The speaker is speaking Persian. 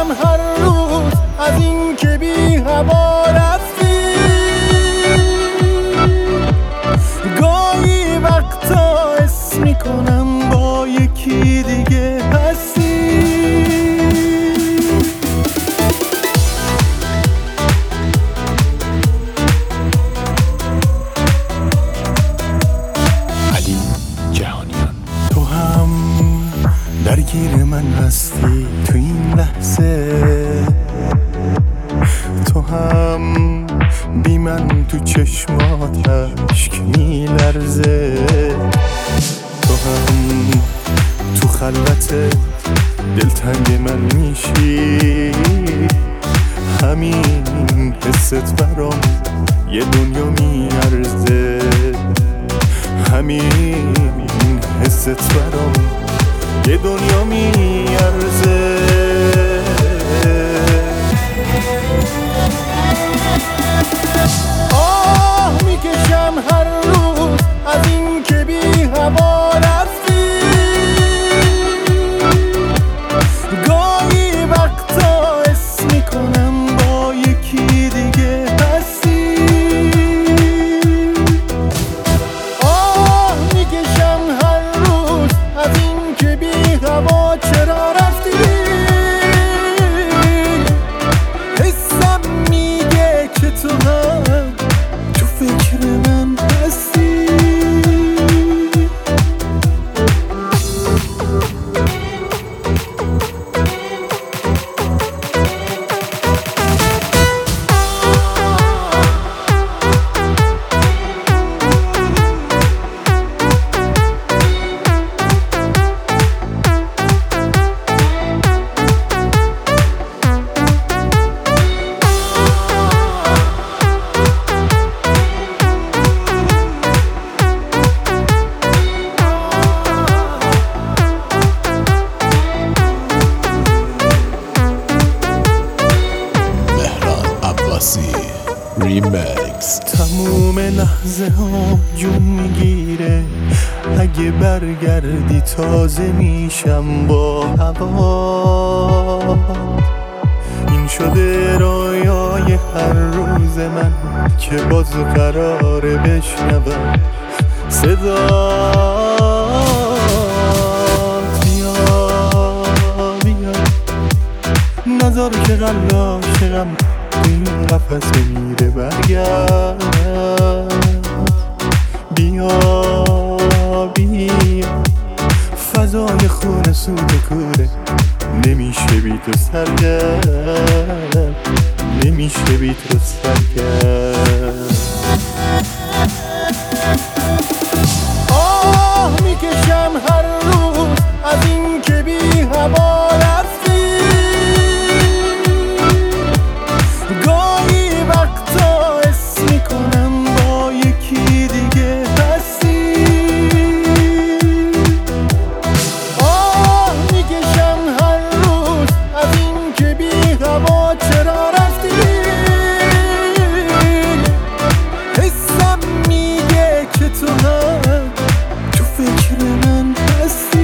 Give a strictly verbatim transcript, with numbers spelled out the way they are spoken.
هر روز از این که بی هوا رفتی. گاهی وقتا حس میکنم با یکی دیگه هستی. علی جهانیان، تو هم درگیر من هستی تو این لحظه. تو هم بی من تو چشمات عشق میلرزه. تو هم تو خلوت دلتنگ من میشی. همین حست برام یه دنیا میارزه. همین حست برام یه دنیا میارزه. آه میکشم هر روز از این که بی هوا رفتی. گاهی وقتا حس میکنم با یکی دیگه هستی. آه میکشم هر روز از این که بی هوا چرا رفتی. حسم میگه که تو هم تو فکر من هستی. ریمکس. تموم لحظه ها جون میگیره. اگه برگردی تازه میشم با هوا. این شده رویای هر روز من که باز قراره بشنوم صدا. بیا بیا نذار که قلب عاشقم این قفص میره برگرد. بیا بیا فضای خونه سود کوره. نمیشه بی تو سرگرد. نمیشه بی تو سرگرد. آه میکشم هر روز از این که بی هوا رفتی. گاهی وقتا حس میکنم با یکی دیگه هستی. آه میکشم هر روز از این که بی هوا چرا رفتی. حسم میگه که تو هم تو فکر من هستی.